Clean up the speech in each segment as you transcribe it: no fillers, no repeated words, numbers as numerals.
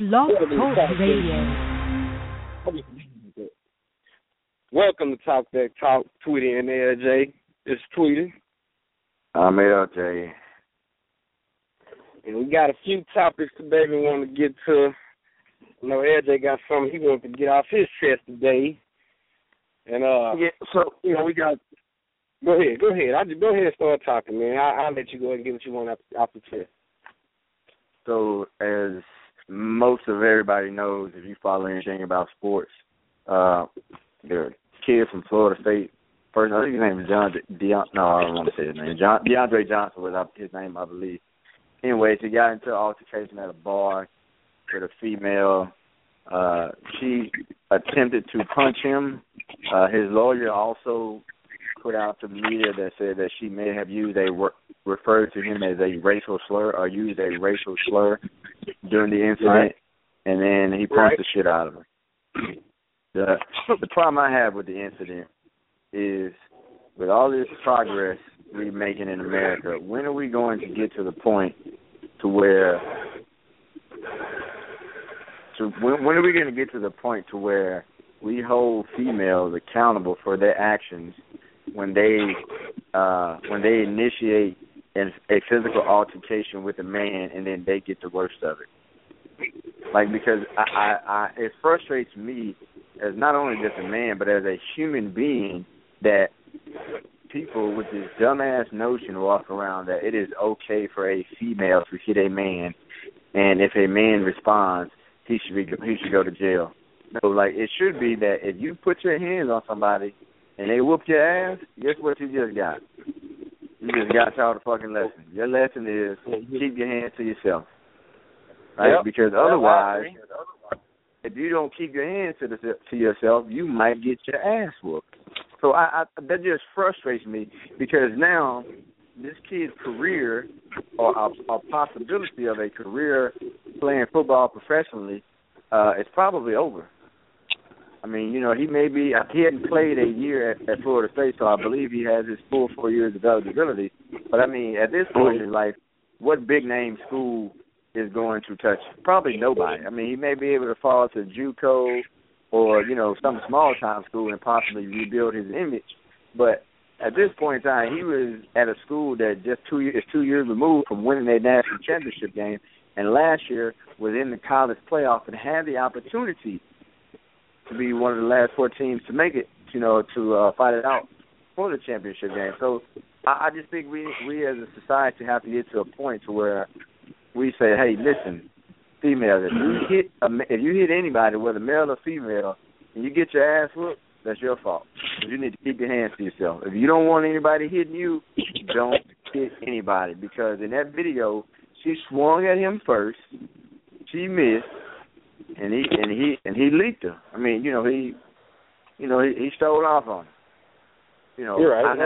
Blog Talk Radio. Welcome to Talk That Talk, Tweety and LJ. It's Tweety. I'm LJ. And we got a few topics today we want to get to. You know, LJ got something he wants to get off his chest today. And, so, you know, we got... Go ahead. Go ahead and start talking, man. I'll let you go ahead and get what you want off the chest. So, as most of everybody knows, if you follow anything about sports, the kid from Florida State, first, I think his name is I don't want to say his name. DeAndre Johnson was his name, I believe. Anyways, he got into an altercation at a bar with a female. She attempted to punch him. His lawyer also put out to the media that said that she may have referred to him as a racial slur or used a racial slur during the incident, right. And then he punched the shit out of her. The problem I have with the incident is, with all this progress we're making in America, when are we going to get to the point to where when are we going to get to the point to where we hold females accountable for their actions when they initiate a physical altercation with a man and then they get the worst of it? Like, because it frustrates me as not only just a man, but as a human being, that people with this dumbass notion walk around that it is okay for a female to hit a man, and if a man responds, he should go to jail. No, like, it should be that if you put your hands on somebody and they whoop your ass, guess what you just got? You just got taught a fucking lesson. Your lesson is keep your hands to yourself. Right? Yep. Because otherwise, if you don't keep your hands to yourself, you might get your ass whooped. So that just frustrates me, because now this kid's career, or a possibility of a career playing football professionally, is probably over. I mean, you know, he hadn't played a year at Florida State, so I believe he has his full 4 years of eligibility. But, I mean, at this point in his life, what big-name school is going to touch him? Probably nobody. I mean, he may be able to fall to JUCO or, you know, some small-time school and possibly rebuild his image. But at this point in time, he was at a school that is 2 years removed from winning a national championship game, and last year was in the college playoff and had the opportunity to be one of the last 4 teams to make it, you know, to fight it out for the championship game. So I just think we as a society have to get to a point to where we say, hey, listen, females, if you hit anybody, whether male or female, and you get your ass whooped, that's your fault. You need to keep your hands to yourself. If you don't want anybody hitting you, don't hit anybody, because in that video, she swung at him first, she missed, and he leaked her. I mean, he stole off on her. You know, you're right.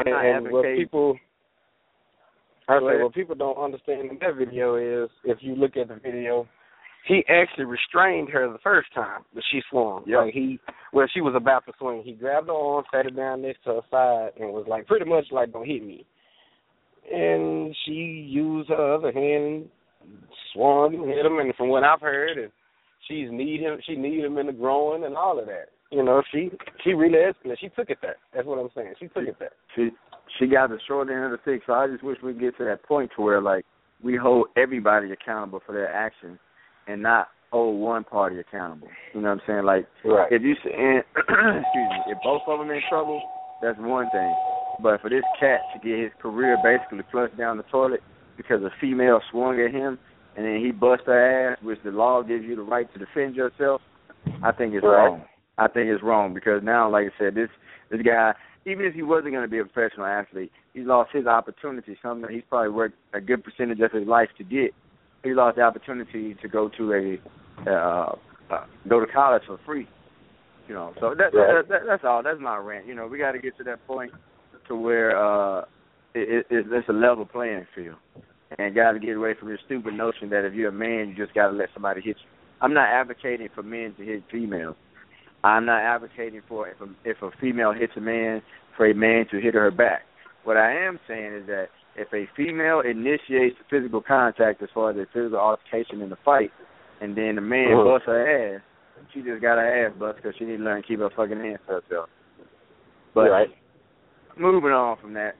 What people don't understand in that video is, if you look at the video, he actually restrained her the first time that she swung. Yep. Like she was about to swing. He grabbed her arm, sat her down next to her side, and was like, pretty much like, don't hit me. And she used her other hand, swung and hit him, and from what I've heard, she kneed him in the groin and all of that. You know, she really escalated. She took it there. That's what I'm saying. She took it there. She got the short end of the stick. So I just wish we could get to that point to where, like, we hold everybody accountable for their actions and not hold one party accountable. You know what I'm saying? Like, right. If if both of them in trouble, that's one thing. But for this cat to get his career basically flushed down the toilet because a female swung at him and then he bust her ass, which the law gives you the right to defend yourself, I think it's wrong. I think it's wrong, because now, like I said, this guy, even if he wasn't going to be a professional athlete, he's lost his opportunity, something that he's probably worked a good percentage of his life to get. He lost the opportunity to go to go to college for free. You know, so that's all. That's my rant. You know, we got to get to that point to where it's a level playing field, and got to get away from this stupid notion that if you're a man, you just got to let somebody hit you. I'm not advocating for men to hit females. I'm not advocating for if a female hits a man, for a man to hit her back. What I am saying is that if a female initiates physical contact as far as a physical altercation in the fight, and then the man busts her ass. She just got her ass busted because she didn't learn to keep her fucking hands to herself. But moving on from that.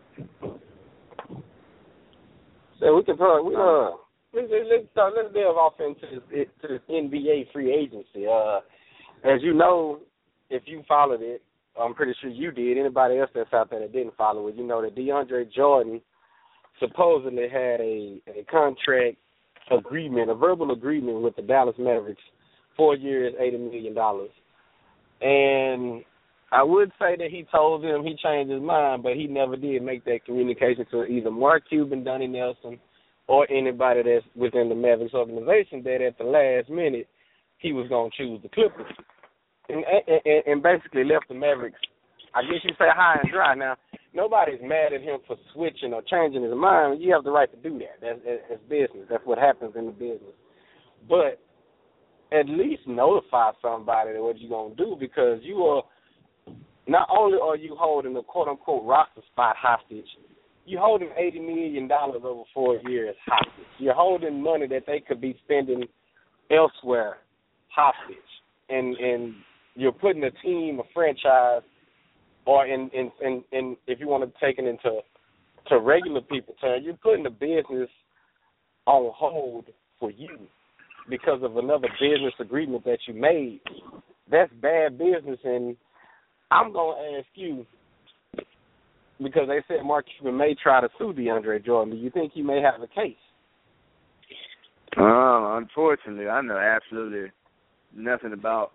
So we can talk. Let's delve off into this NBA free agency. As you know, if you followed it, I'm pretty sure you did. Anybody else that's out there that didn't follow it, you know that DeAndre Jordan supposedly had a contract agreement, a verbal agreement with the Dallas Mavericks, 4 years, $80 million. And I would say that he told them he changed his mind, but he never did make that communication to either Mark Cuban, Donnie Nelson, or anybody that's within the Mavericks organization that at the last minute he was going to choose the Clippers. And basically left the Mavericks, I guess you say, high and dry. Now, nobody's mad at him for switching or changing his mind. You have the right to do that. That's business. That's what happens in the business. But at least notify somebody that what you're going to do, because you are, not only are you holding the quote-unquote roster spot hostage, you're holding $80 million over 4 years hostage. You're holding money that they could be spending elsewhere hostage. And you're putting a team, a franchise, or in if you want to take it into regular people terms, you're putting the business on hold for you because of another business agreement that you made. That's bad business, and I'm going to ask you, because they said Mark Cuban may try to sue DeAndre Jordan. Do you think he may have a case? Unfortunately, I know absolutely nothing about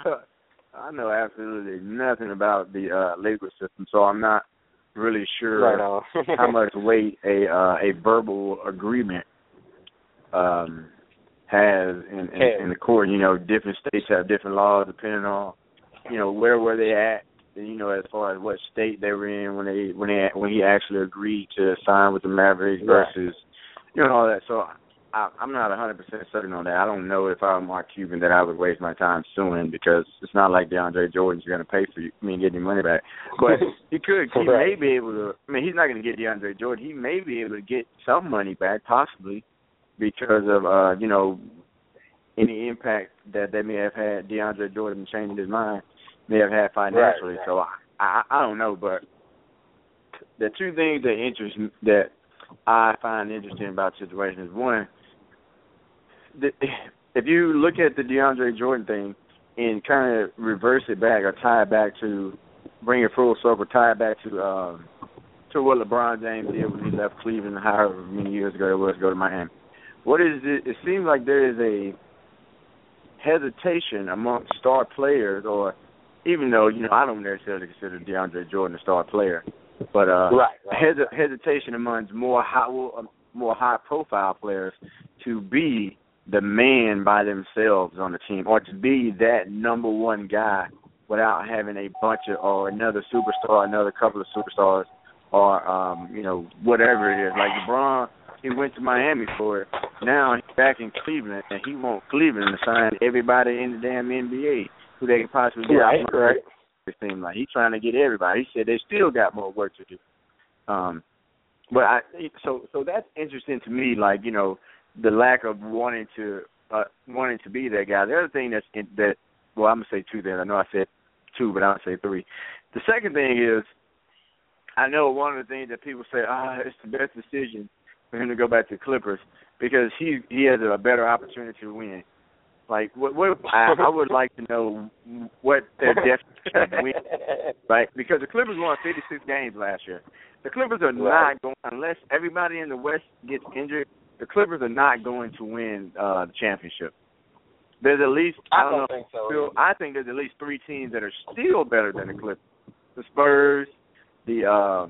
the legal system, so I'm not really sure how much weight a verbal agreement has in the court. You know, different states have different laws depending on, you know, where were they at, you know, as far as what state they were in when he actually agreed to sign with the Mavericks versus, you know, all that. So I'm not 100% certain on that. I don't know if I'm Mark Cuban that I would waste my time suing, because it's not like DeAndre Jordan's going to pay for me getting your money back. But he could. He may be able to. I mean, he's not going to get DeAndre Jordan. He may be able to get some money back, possibly, because of, you know, any impact that they may have had, DeAndre Jordan changing his mind, may have had financially. So I don't know. But the two things that I find interesting about the situation is, one, if you look at the DeAndre Jordan thing and kind of reverse it back or tie it back to, bring it full circle, tie it back to what LeBron James did when he left Cleveland however many years ago it was to go to Miami. What is it? It seems like there is a hesitation amongst star players, or even though, you know, I don't necessarily consider DeAndre Jordan a star player, but hesitation amongst more high-profile players to be the man by themselves on the team, or to be that number one guy without having a bunch of, or another superstar, another couple of superstars, or, you know, whatever it is. Like LeBron, he went to Miami for it. Now he's back in Cleveland, and he wants Cleveland to sign everybody in the damn NBA who they can possibly get. Right. It seems like he's trying to get everybody. He said they still got more work to do. But so that's interesting to me. Like, you know, the lack of wanting to be that guy. The other thing I'm gonna say two there. I know I said two, but I'll say three. The second thing is, I know one of the things that people say, it's the best decision for him to go back to the Clippers because he has a better opportunity to win. Like, I would like to know what their definition of win, right? Because the Clippers won 56 games last year. The Clippers are not going, unless everybody in the West gets injured, the Clippers are not going to win the championship. There's at least, I think there's at least three teams that are still better than the Clippers. The Spurs, the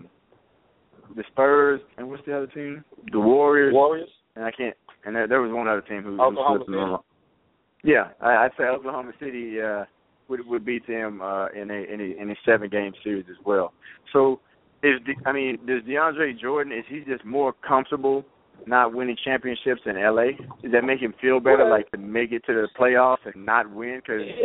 Spurs, and what's the other team? The Warriors. And there was one other team who Oklahoma City. Yeah, I'd say Oklahoma City would beat them in a 7-game series as well. So, does DeAndre Jordan, is he just more comfortable not winning championships in L.A.? Does that make him feel better, like to make it to the playoffs and not win?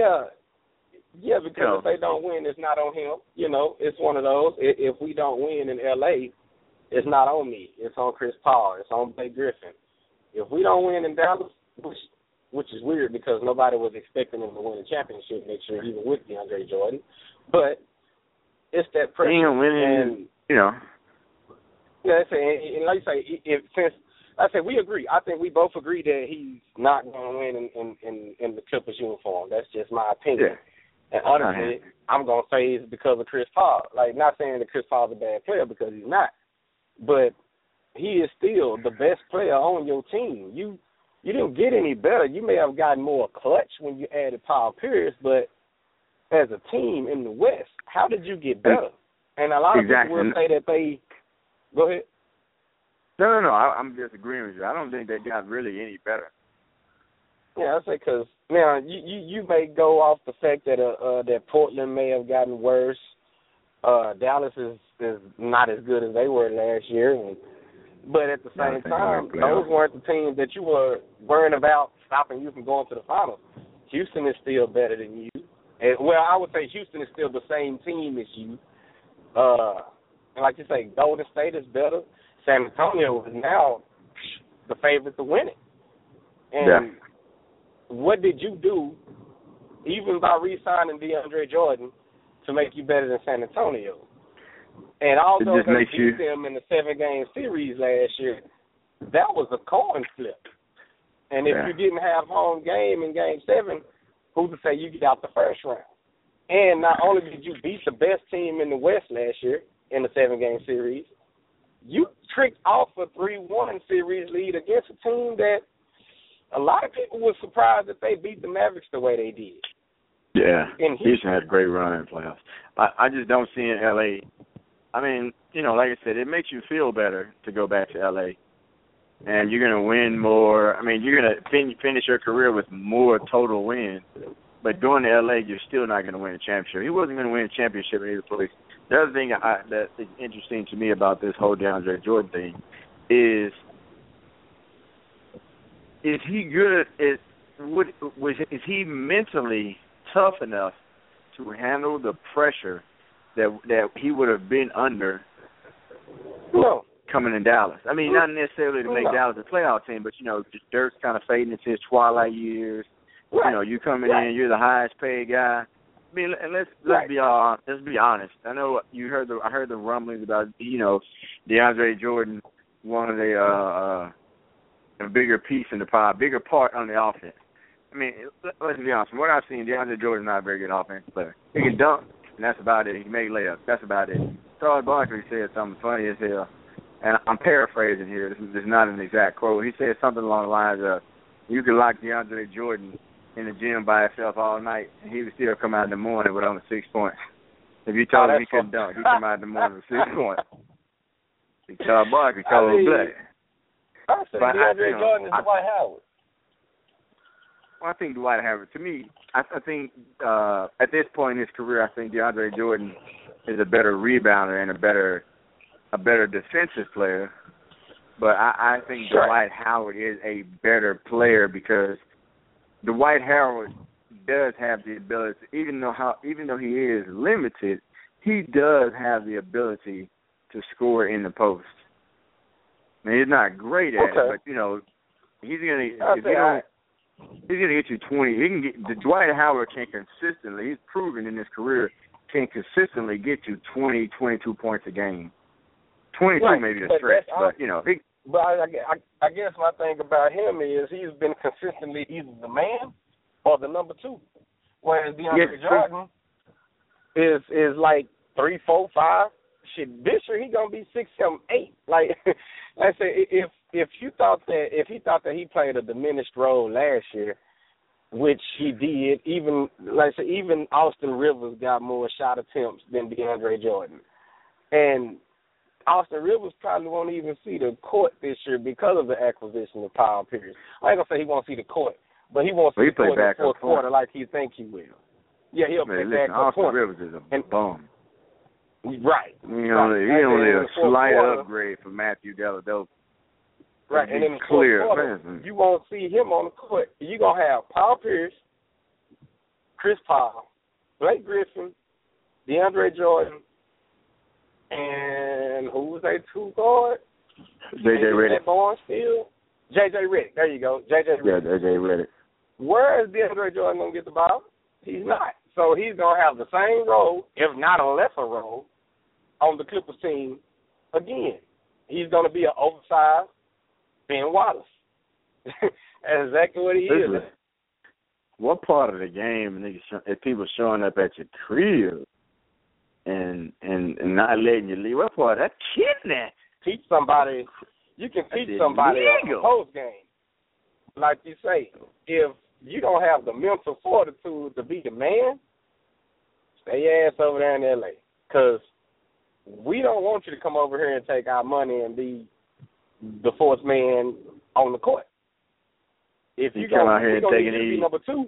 Yeah, because if they don't win, it's not on him. You know, it's one of those. If we don't win in L.A., it's not on me. It's on Chris Paul. It's on Blake Griffin. If we don't win in Dallas, which is weird because nobody was expecting him to win a championship next year, even with DeAndre Jordan. But it's that pressure. He ain't winning, you know. Yeah, and like you say, we agree. I think we both agree that he's not going to win in the Clippers uniform. That's just my opinion. Yeah. And honestly, I'm going to say it's because of Chris Paul. Like, not saying that Chris Paul's a bad player because he's not, but he is still the best player on your team. You didn't get any better. You may have gotten more clutch when you added Paul Pierce, but as a team in the West, how did you get better? And a lot of people will say that they – go ahead. No, I'm just agreeing with you. I don't think they got really any better. Yeah, I say because now you may go off the fact that that Portland may have gotten worse. Dallas is not as good as they were last year, but at the same time, those weren't the teams that you were worrying about stopping you from going to the finals. Houston is still better than you. And, well, I would say Houston is still the same team as you. And like you say, Golden State is better. San Antonio is now the favorite to win it. And what did you do, even by re-signing DeAndre Jordan, to make you better than San Antonio? And although they beat them in the 7-game series last year, that was a coin flip. And if you didn't have home game in Game 7, who's to say you get out the first round? And not only did you beat the best team in the West last year in the 7-game series, you tricked off a 3-1 series lead against a team that a lot of people were surprised that they beat the Mavericks the way they did. Yeah, Houston had a great run in playoffs. I just don't see in L.A. I mean, you know, like I said, it makes you feel better to go back to L.A. And you're going to win more. I mean, you're going to finish your career with more total wins. But going to L.A., you're still not going to win a championship. He wasn't going to win a championship in either place. The other thing that is interesting to me about this whole DeAndre Jordan thing is he good? Is he mentally tough enough to handle the pressure that he would have been under coming in Dallas? I mean, not necessarily to make Dallas a playoff team, but, you know, Dirk's kind of fading into his twilight years. Right. You know, you coming in, you're the highest paid guy. I mean, and let's be honest. I know I heard the rumblings about, you know, DeAndre Jordan wanted a bigger piece in the pie, bigger part on the offense. I mean, let's be honest. From what I've seen, DeAndre Jordan is not a very good offensive player. He can dunk, and that's about it. He can make layups. That's about it. Charles Barkley said something funny as hell, and I'm paraphrasing here. This is not an exact quote. He said something along the lines of, you could lock DeAndre Jordan in the gym by himself all night, and he would still come out in the morning with only 6 points. If you told him he couldn't dunk, he'd come out in the morning with 6 points. Charles Barkley cold blooded. I said DeAndre Jordan is Dwight Howard. Well, I think Dwight Howard. To me, I think at this point in his career, I think DeAndre Jordan is a better rebounder and a better defensive player. But I think Dwight Howard is a better player because Dwight Howard does have the ability, even though he is limited, he does have the ability to score in the post. I mean, he's not great at it, but you know, he's gonna get you 20. He can get Dwight Howard can consistently. He's proven in his career can consistently get you 20, 22 points a game. 22 maybe a stretch, but you know. But I guess my thing about him is he's been consistently either the man or the number 2, whereas DeAndre Jordan is like 3, 4, 5. Shit, this year he gonna be 6, 7, 8. Like I say, if he thought that he played a diminished role last year, which he did, even Austin Rivers got more shot attempts than DeAndre Jordan, and Austin Rivers probably won't even see the court this year because of the acquisition of Paul Pierce. I ain't gonna say he won't see the court, but he won't see the court in the fourth quarter like he think he will. Yeah, he'll play back up. Austin Rivers is a bum. Right. He only a slight upgrade for Matthew Dellavedova. Right, and in the fourth quarter, you won't see him on the court. You're going to have Paul Pierce, Chris Paul, Blake Griffin, DeAndre Jordan, and who was they 2 guard? J.J. Redick. J.J. Redick. There you go. J.J. Redick. Yeah, J.J. Redick. Where is DeAndre Jordan going to get the ball? He's not. So he's going to have the same role, if not a lesser role, on the Clippers team again. He's going to be an oversized Ben Wallace. That's exactly what he is. What part of the game, niggas, if people showing up at your crib and not letting you leave, what part of that kidnapping? Teach somebody, you can teach somebody a post game. Like you say, if you don't have the mental fortitude to be the man, stay your ass over there in L.A. Because we don't want you to come over here and take our money and be the fourth man on the court. If you come out here and take it easy, number two.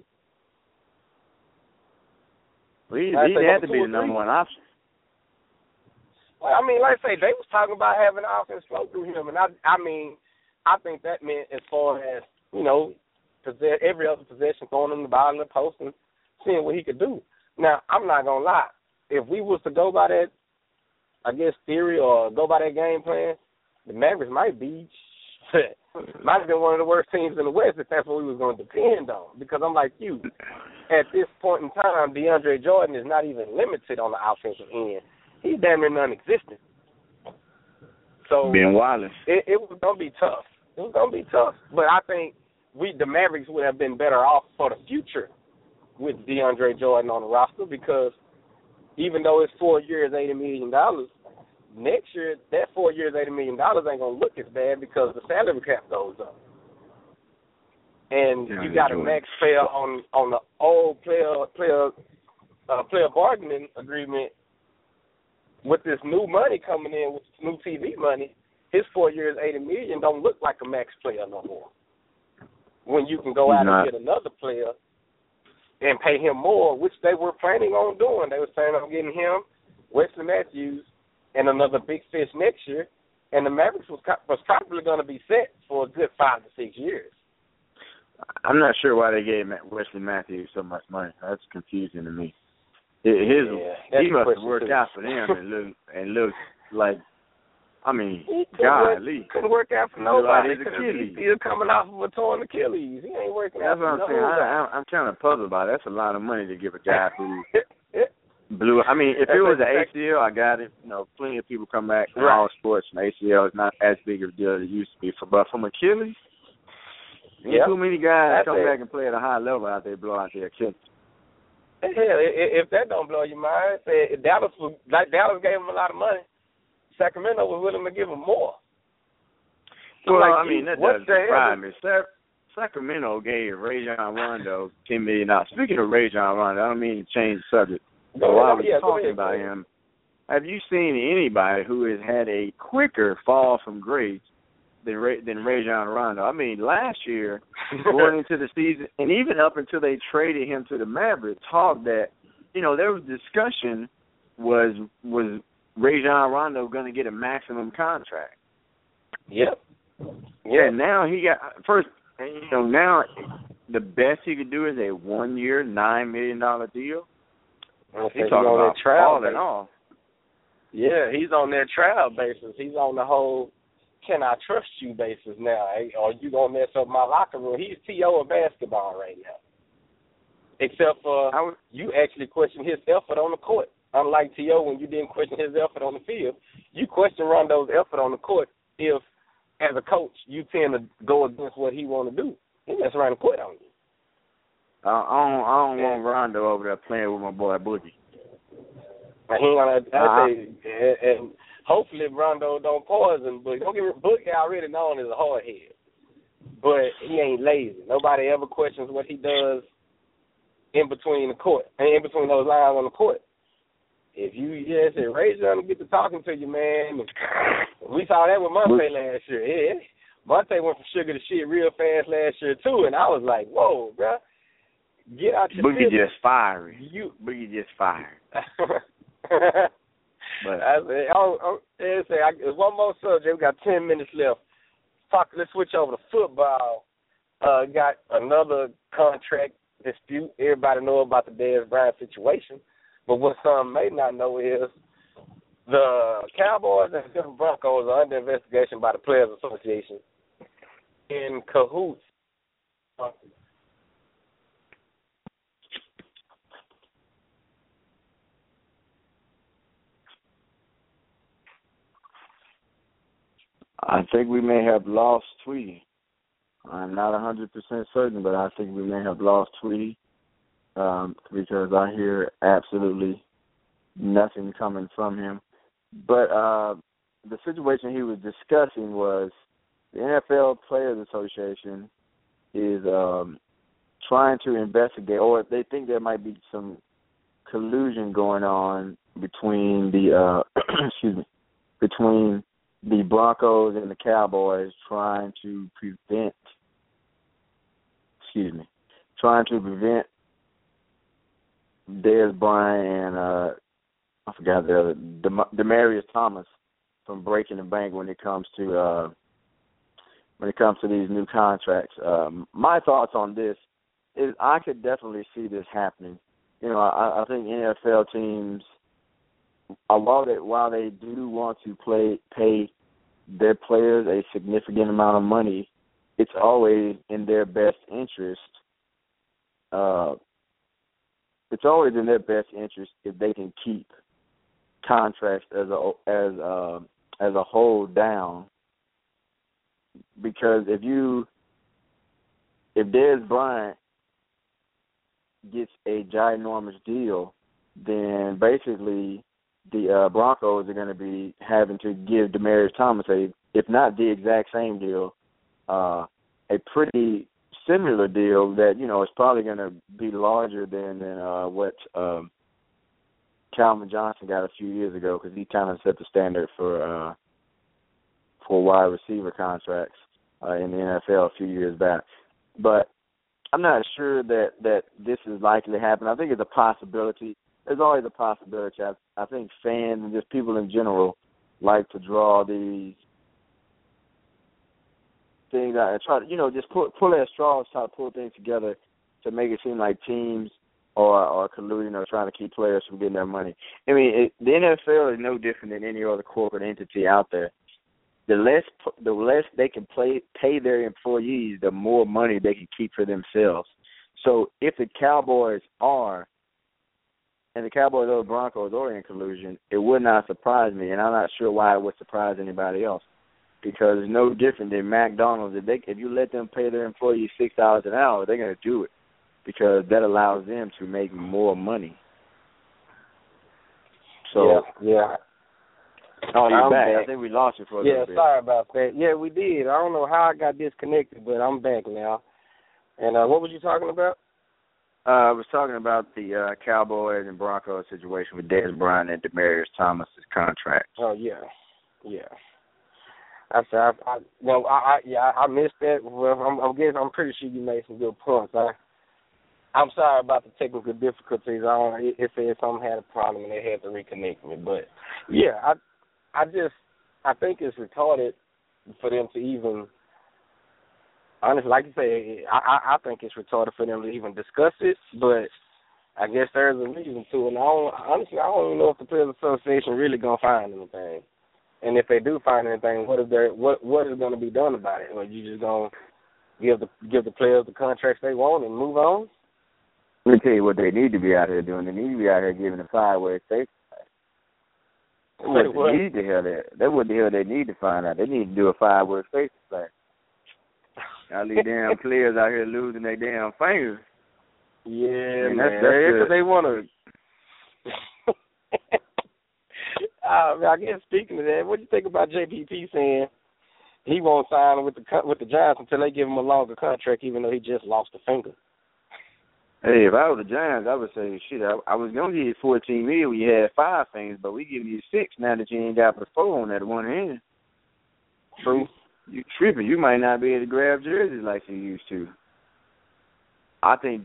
He had to be the number one option. Well, I mean, like I say, they was talking about having offense flow through him, and I think that meant as far as, you know, every other possession, throwing him the ball in the post and seeing what he could do. Now, I'm not gonna lie. If we was to go by that, I guess, theory or go by that game plan, the Mavericks might be. Might have been one of the worst teams in the West if that's what we was going to depend on. Because I'm like you, at this point in time, DeAndre Jordan is not even limited on the offensive end. He's damn near non-existent. So Ben Wallace. It was going to be tough. It was going to be tough. But I think the Mavericks would have been better off for the future with DeAndre Jordan on the roster because even though it's 4 years, $80 million, next year, that 4 years, $80 million ain't going to look as bad because the salary cap goes up. And you got a max player on the old player bargaining agreement with this new money coming in, with new TV money. His 4 years, $80 million don't look like a max player no more. When you can go out and get another player and pay him more, which they were planning on doing. They were planning on getting him, Wesley Matthews, and another big fish next year, and the Mavericks was probably going to be set for a good 5 to 6 years. I'm not sure why they gave Wesley Matthews so much money. That's confusing to me. He must have worked out for them and look like, I mean, golly. Couldn't work out for nobody. He's still coming off of a torn Achilles. He ain't working out for nobody. That's what I'm saying. I'm kind of puzzled about it. That's a lot of money to give a guy who blew. I mean, if it was an ACL, I got it. You know, plenty of people come back in all sports, and ACL is not as big of a deal as it used to be. But from Achilles, too many guys come back and play at a high level out there, blow out their Achilles. Hell, if that don't blow your mind, Dallas gave him a lot of money. Sacramento was willing to give him more. Well, I mean, that doesn't surprise me. Sacramento gave Rajon Rondo $10 million. Speaking of Rajon Rondo, I don't mean to change the subject. But while we're talking about him, have you seen anybody who has had a quicker fall from grace than Rajon Rondo? I mean, last year, going into the season, and even up until they traded him to the Mavericks, talk that, you know, there was discussion was Rajon Rondo going to get a maximum contract? Yep. Yeah. And now he got now the best he could do is a 1 year, $9 million deal. He's talking about falling off. Yeah, he's on that trial basis. He's on the whole can I trust you basis now. Or you going to mess up my locker room. He's T.O. of basketball right now. Except for you actually question his effort on the court. Unlike T.O. when you didn't question his effort on the field, you question Rondo's effort on the court if, as a coach, you tend to go against what he want to do. He mess around and quit on you. I don't want Rondo over there playing with my boy Boogie. And hopefully Rondo don't poison Boogie. Don't get me, Boogie already known as a hard head, but he ain't lazy. Nobody ever questions what he does in between the court and in between those lines on the court. If you say Rajon get to talking to you, man. We saw that with Monte last year. Yeah, Monte went from sugar to shit real fast last year too, and I was like, whoa, bro. Get out your Boogie just firing. Boogie just firing. But I said, one more subject. We got 10 minutes left. Let's switch over to football. Got another contract dispute. Everybody know about the Dez Bryant situation. But what some may not know is the Cowboys and the Broncos are under investigation by the Players Association in cahoots I think we may have lost Tweety. I'm not 100% certain, but I think we may have lost Tweety because I hear absolutely nothing coming from him. But the situation he was discussing was the NFL Players Association is trying to investigate, or they think there might be some collusion going on between the between the Broncos and the Cowboys trying to prevent Dez Bryant and I forgot the other, Demaryius Thomas from breaking the bank when it comes to these new contracts. My thoughts on this is I could definitely see this happening. I think NFL teams, while they do want to pay their players a significant amount of money, it's always in their best interest. It's always in their best interest if they can keep contracts as a whole down. Because if Dez Bryant gets a ginormous deal, then basically the Broncos are going to be having to give Demaryius Thomas if not the exact same deal, a pretty similar deal that is probably going to be larger than what Calvin Johnson got a few years ago, because he kind of set the standard for wide receiver contracts in the NFL a few years back. But I'm not sure that this is likely to happen. I think it's a possibility. There's always a possibility. I think fans and just people in general like to draw these things out and try to, just pull at straws, try to pull things together to make it seem like teams are colluding or trying to keep players from getting their money. I mean, the NFL is no different than any other corporate entity out there. The less they can pay their employees, the more money they can keep for themselves. So if the Cowboys or the Broncos are in collusion, it would not surprise me, and I'm not sure why it would surprise anybody else, because it's no different than McDonald's. If you let them pay their employees $6 an hour, they're going to do it because that allows them to make more money. So yeah. Oh, you're back. back. I think we lost you for a little bit. Yeah, sorry about that. Yeah, we did. I don't know how I got disconnected, but I'm back now. And what was you talking about? I was talking about the Cowboys and Broncos situation with Dez Bryant and Demaryius Thomas' contract. Oh, yeah. I said, I missed that. Well, I'm pretty sure you made some good points. I'm sorry about the technical difficulties. It said something had a problem and they had to reconnect me. But yeah, I think it's retarded for them to even. Honestly, like you say, I think it's retarded for them to even discuss it. But I guess there's a reason to it. And I don't even know if the Players Association really gonna find anything. And if they do find anything, what is going to be done about it? Or you just gonna give the players the contracts they want and move on? Let me tell you what they need to be out here doing. They need to be out here giving a 5-way safety flag. That's what the hell they need to find out. They need to do a 5-way safety flag. All these damn players out here losing their damn fingers. Yeah, man. Because they want to. I guess speaking of that, what do you think about JPP saying he won't sign with the Giants until they give him a longer contract, even though he just lost a finger? Hey, if I was the Giants, I would say, shit, I was going to give you $14 million when you had 5 fingers, but we giving you 6 now that you ain't got the 4 on that one hand. True. You tripping. You might not be able to grab jerseys like you used to. I think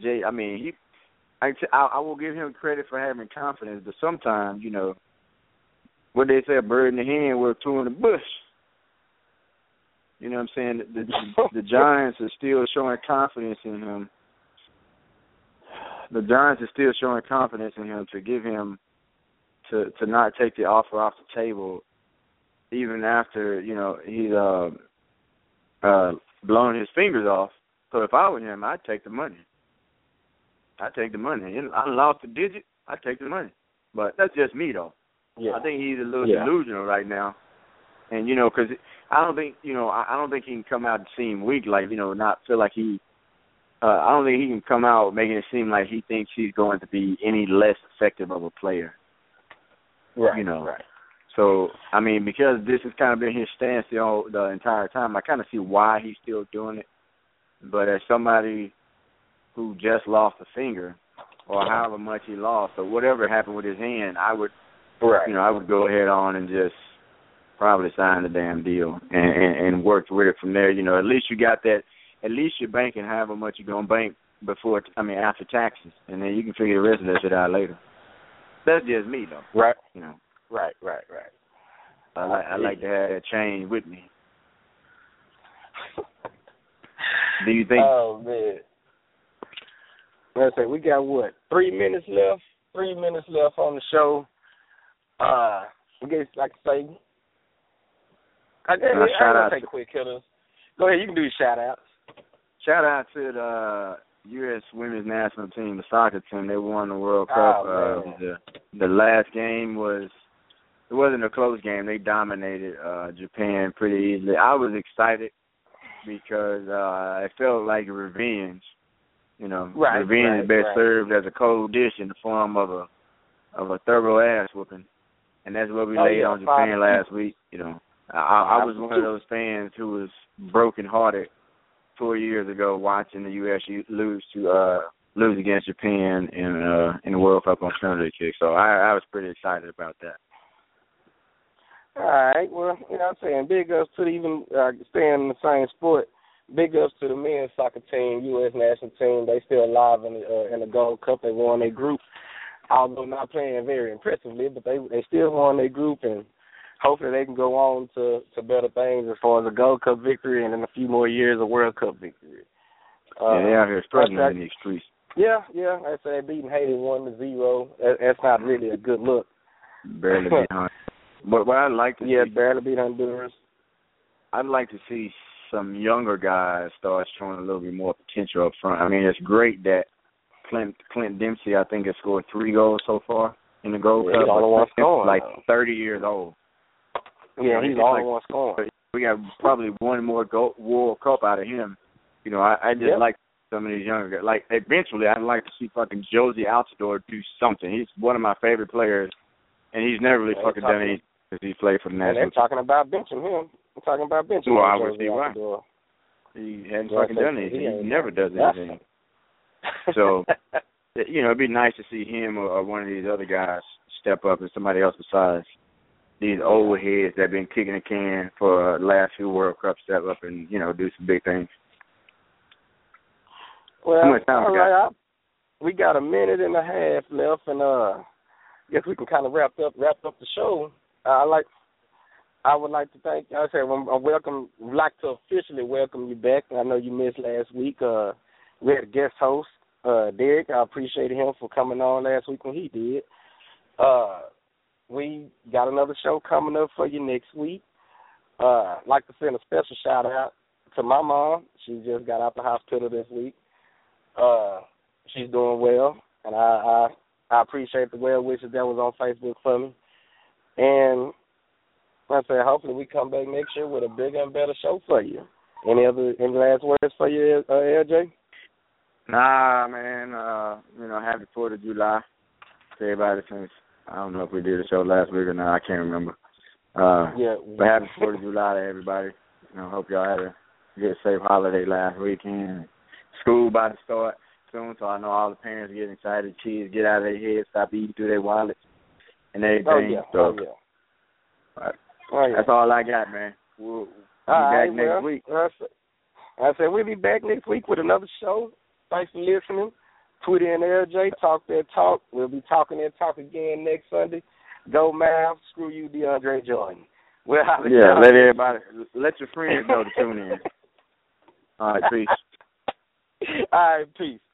I will give him credit for having confidence, but sometimes, what they say, a bird in the hand worth 2 in the bush. You know what I'm saying? The Giants are still showing confidence in him. The Giants are still showing confidence in him to give him to not take the offer off the table, even after he's blown his fingers off. So if I were him, I'd take the money. I lost a digit. I'd take the money. But that's just me, though. Yeah. I think he's a little delusional right now. And because I don't think I don't think he can come out and seem weak, like not feel like he. I don't think he can come out making it seem like he thinks he's going to be any less effective of a player. Right. Right. So I mean, because this has kind of been his stance the entire time, I kind of see why he's still doing it. But as somebody who just lost a finger, or however much he lost, or whatever happened with his hand, I would, I would go ahead on and just probably sign the damn deal and work with it from there. At least you got that. At least you're banking however much you're gonna bank after taxes, and then you can figure the rest of that shit out later. That's just me, though. Right. Right. I like to have that change with me. Do you think? Oh man. Let's say we got 3 minutes left. 3 minutes left on the show. I guess like I say. I guess take quick hitters. Go ahead, you can do your shout outs. Shout out to the U.S. women's national team, the soccer team. They won the World Cup. The last game it wasn't a close game. They dominated Japan pretty easily. I was excited because it felt like revenge. Revenge is best served as a cold dish in the form of a thorough ass whooping, and that's what we laid on Japan last week. I was one of those fans who was brokenhearted 4 years ago watching the U.S. lose against Japan in the World Cup on penalty kick. So I was pretty excited about that. All right. Well, I'm saying big ups to even staying in the same sport. Big ups to the men's soccer team, U.S. national team. They still alive in the Gold Cup. They won their group, although not playing very impressively, but they still won their group, and hopefully they can go on to better things as far as a Gold Cup victory and in a few more years a World Cup victory. They're out here struggling in these streets. Yeah. I say beating Haiti 1-0. That's not really a good look. Barely beat Honduras. But what I'd like to see, barely beat Honduras. I'd like to see some younger guys start showing a little bit more potential up front. I mean, it's great that Clint Dempsey, I think, has scored 3 goals so far in the Gold Cup. He's the only one scoring. Like 30 years old. Yeah, he's the only one scoring. We got probably one more World Cup out of him. I just like some of these younger guys. Like, eventually, I'd like to see fucking Josie Altidore do something. He's one of my favorite players, and he's never really fucking done anything since he played for the national team. They're talking about benching him. I'm talking about benching him. Well, I would see why. He hadn't fucking done anything. He never does anything. So, it'd be nice to see him or one of these other guys step up and somebody else besides these old heads that have been kicking the can for the last few World Cups step up and, do some big things. Well, all right, we got a minute and a half left, and guess we can kind of wrap up the show. I would like to thank you. I said like to officially welcome you back. I know you missed last week. We had a guest host, Derek. I appreciated him for coming on last week when he did. We got another show coming up for you next week. Like to send a special shout out to my mom. She just got out the hospital this week. She's doing well, and I appreciate the well wishes that was on Facebook for me. And like I said, hopefully we come back next year with a bigger and better show for you. Any last words for you, LJ? Nah, man. Happy 4th of July to everybody. Since I don't know if we did a show last week or not. I can't remember. But happy 4th of July to everybody. Hope y'all had a good, safe holiday last weekend. School about to start soon, so I know all the parents are getting excited. Kids get out of their heads, stop eating through their wallets and everything. That's all I got, man. We'll be back next week. I said we'll be back next week with another show. Thanks for listening. Twitter and LJ, talk that talk. We'll be talking that talk again next Sunday. Go Mavs. Screw you, DeAndre Jordan. Let your friends know to tune in. All right, peace. All right, peace.